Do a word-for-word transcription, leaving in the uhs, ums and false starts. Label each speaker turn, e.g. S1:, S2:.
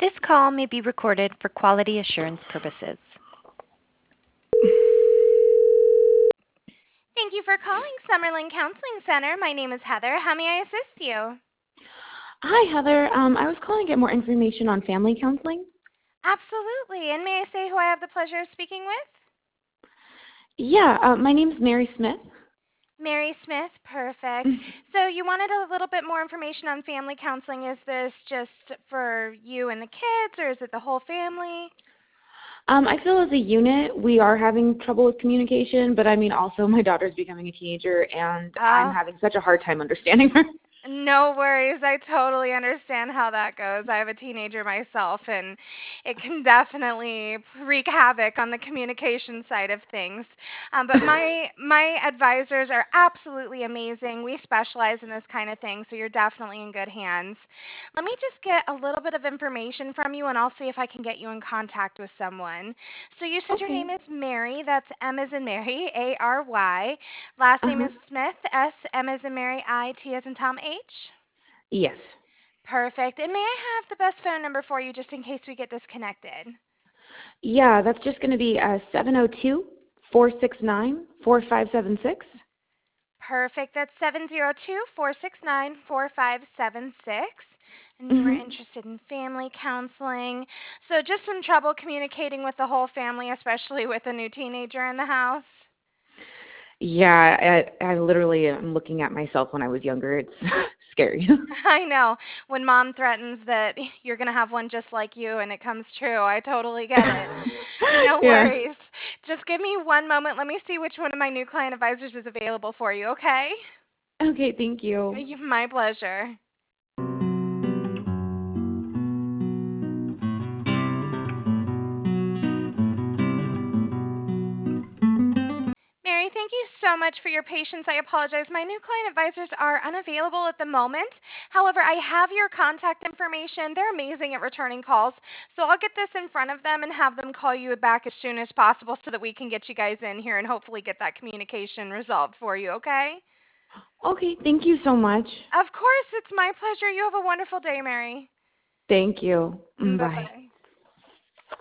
S1: This call may be recorded for quality assurance purposes.
S2: Thank you for calling Summerlin Counseling Center. My name is Heather. How may I assist you?
S3: Hi, Heather. Um, I was calling to get more information on family counseling.
S2: Absolutely. And may I say who I have the pleasure of speaking with?
S3: Yeah, uh, my name's Mary Smith.
S2: Mary Smith. Perfect. So you wanted a little bit more information on family counseling. Is this just for you and the kids, or is it the whole family?
S3: Um, I feel as a unit, we are having trouble with communication, but I mean, also my daughter's becoming a teenager, and I'm
S2: Oh,
S3: having such a hard time understanding her.
S2: no worries. I totally understand how that goes. I have a teenager myself, and it can definitely wreak havoc on the communication side of things. Um, but my my advisors are absolutely amazing. We specialize in this kind of thing, so you're definitely in good hands. Let me just get a little bit of information from you, and I'll see if I can get you in contact with someone. So you said your
S3: Okay.
S2: name is Mary. That's M as in Mary, A R Y. Last name
S3: Uh-huh.
S2: is Smith, S, M as in Mary, I, T as in Tom, H.
S3: Yes.
S2: Perfect. And may I have the best phone number for you just in case we get disconnected?
S3: Yeah, that's just going to be uh, seven oh two, four six nine, four five seven six.
S2: Perfect. That's seven zero two, four six nine, four five seven six. And you were
S3: Mm-hmm.
S2: interested in family counseling. So just some trouble communicating with the whole family, especially with a new teenager in the house.
S3: Yeah, I, I literally am looking at myself when I was younger. It's scary.
S2: I know. When mom threatens that you're going to have one just like you and it comes true, I totally get it. No
S3: Yeah.
S2: worries. Just give me one moment. Let me see which one of my new client advisors is available for you, okay?
S3: Okay, thank you.
S2: Y- My pleasure. Mary, thank you so much for your patience. I apologize. My new client advisors are unavailable at the moment. However, I have your contact information. They're amazing at returning calls. So I'll get this in front of them and have them call you back as soon as possible so that we can get you guys in here and hopefully get that communication resolved for you, okay?
S3: Okay, thank you so much.
S2: Of course, it's my pleasure. You have a wonderful day, Mary.
S3: Thank you.
S2: Bye
S3: Bye.
S2: bye.